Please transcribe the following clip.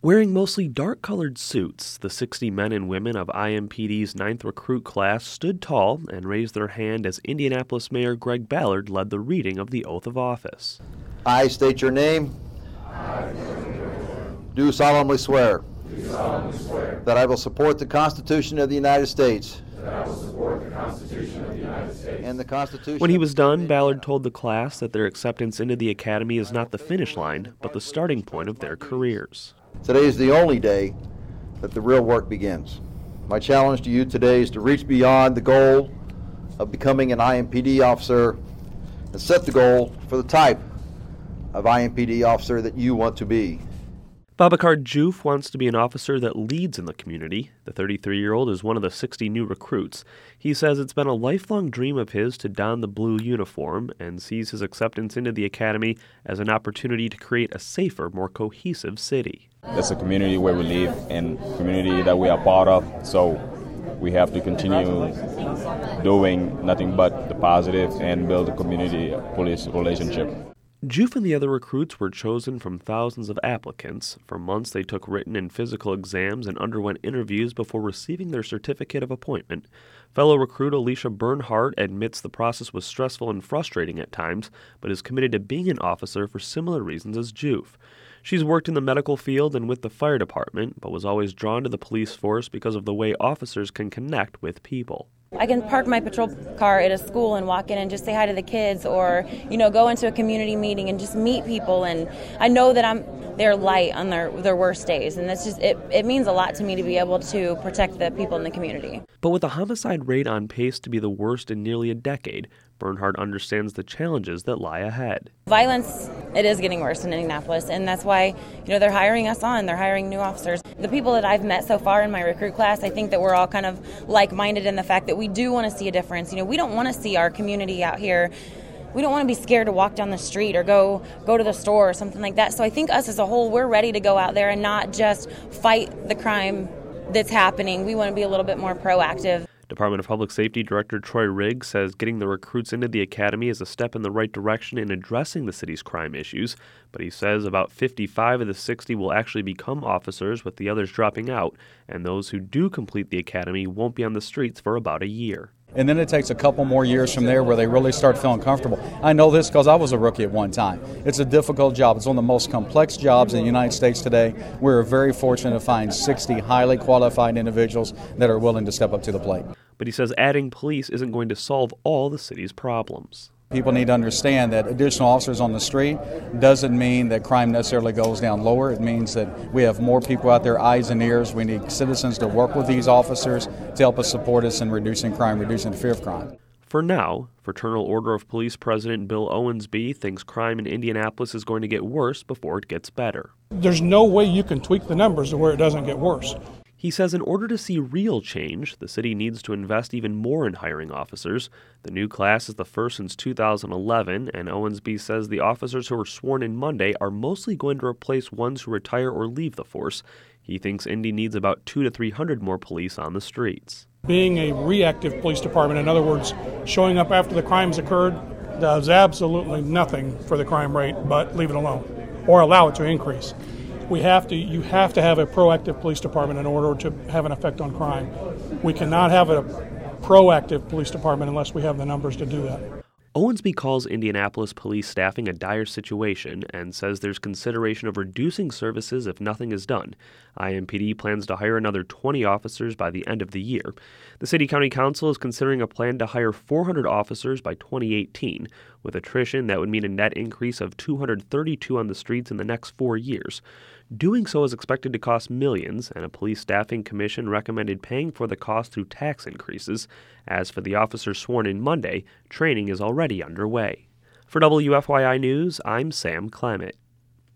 Wearing mostly dark-colored suits, the 60 men and women of IMPD's 9th recruit class stood tall and raised their hand as Indianapolis Mayor Greg Ballard led the reading of the oath of office. I state your name. Do solemnly swear. That I will support the Constitution of the United States. And the Constitution. When he was done, Ballard told the class that their acceptance into the academy is not the finish line, but the starting point of their careers. Today is the only day that the real work begins. My challenge to you today is to reach beyond the goal of becoming an IMPD officer and set the goal for the type of IMPD officer that you want to be. Babacar Diouf wants to be an officer that leads in the community. The 33-year-old is one of the 60 new recruits. He says it's been a lifelong dream of his to don the blue uniform and sees his acceptance into the academy as an opportunity to create a safer, more cohesive city. It's a community where we live and community that we are part of, so we have to continue doing nothing but the positive and build a community-police relationship. Diouf and the other recruits were chosen from thousands of applicants. For months, they took written and physical exams and underwent interviews before receiving their certificate of appointment. Fellow recruit Alicia Bernhardt admits the process was stressful and frustrating at times, but is committed to being an officer for similar reasons as Diouf. She's worked in the medical field and with the fire department, but was always drawn to the police force because of the way officers can connect with people. I can park my patrol car at a school and walk in and just say hi to the kids, or, go into a community meeting and just meet people. And I know that they're light on their worst days. And that's just, it means a lot to me to be able to protect the people in the community. But with a homicide rate on pace to be the worst in nearly a decade, Bernhardt understands the challenges that lie ahead. Violence, it is getting worse in Indianapolis, and that's why, they're hiring us on. They're hiring new officers. The people that I've met so far in my recruit class, I think that we're all kind of like-minded in the fact that we do want to see a difference. We don't want to see our community out here. We don't want to be scared to walk down the street or go to the store or something like that. So I think us as a whole, we're ready to go out there and not just fight the crime that's happening. We want to be a little bit more proactive. Department of Public Safety Director Troy Riggs says getting the recruits into the academy is a step in the right direction in addressing the city's crime issues, but he says about 55 of the 60 will actually become officers, with the others dropping out, and those who do complete the academy won't be on the streets for about a year. And then it takes a couple more years from there where they really start feeling comfortable. I know this because I was a rookie at one time. It's a difficult job. It's one of the most complex jobs in the United States today. We're very fortunate to find 60 highly qualified individuals that are willing to step up to the plate. But he says adding police isn't going to solve all the city's problems. People need to understand that additional officers on the street doesn't mean that crime necessarily goes down lower. It means that we have more people out there, eyes and ears. We need citizens to work with these officers to help us support us in reducing crime, reducing the fear of crime. For now, Fraternal Order of Police President Bill Owensby thinks crime in Indianapolis is going to get worse before it gets better. There's no way you can tweak the numbers to where it doesn't get worse. He says in order to see real change, the city needs to invest even more in hiring officers. The new class is the first since 2011, and Owensby says the officers who were sworn in Monday are mostly going to replace ones who retire or leave the force. He thinks Indy needs about 200 to 300 more police on the streets. Being a reactive police department, in other words, showing up after the crime's occurred, does absolutely nothing for the crime rate but leave it alone or allow it to increase. You have to have a proactive police department in order to have an effect on crime. We cannot have a proactive police department unless we have the numbers to do that. Owensby calls Indianapolis police staffing a dire situation and says there's consideration of reducing services if nothing is done. IMPD plans to hire another 20 officers by the end of the year. The City County Council is considering a plan to hire 400 officers by 2018. With attrition, that would mean a net increase of 232 on the streets in the next 4 years. Doing so is expected to cost millions, and a police staffing commission recommended paying for the cost through tax increases. As for the officers sworn in Monday, training is already underway. For WFYI News, I'm Sam Clement.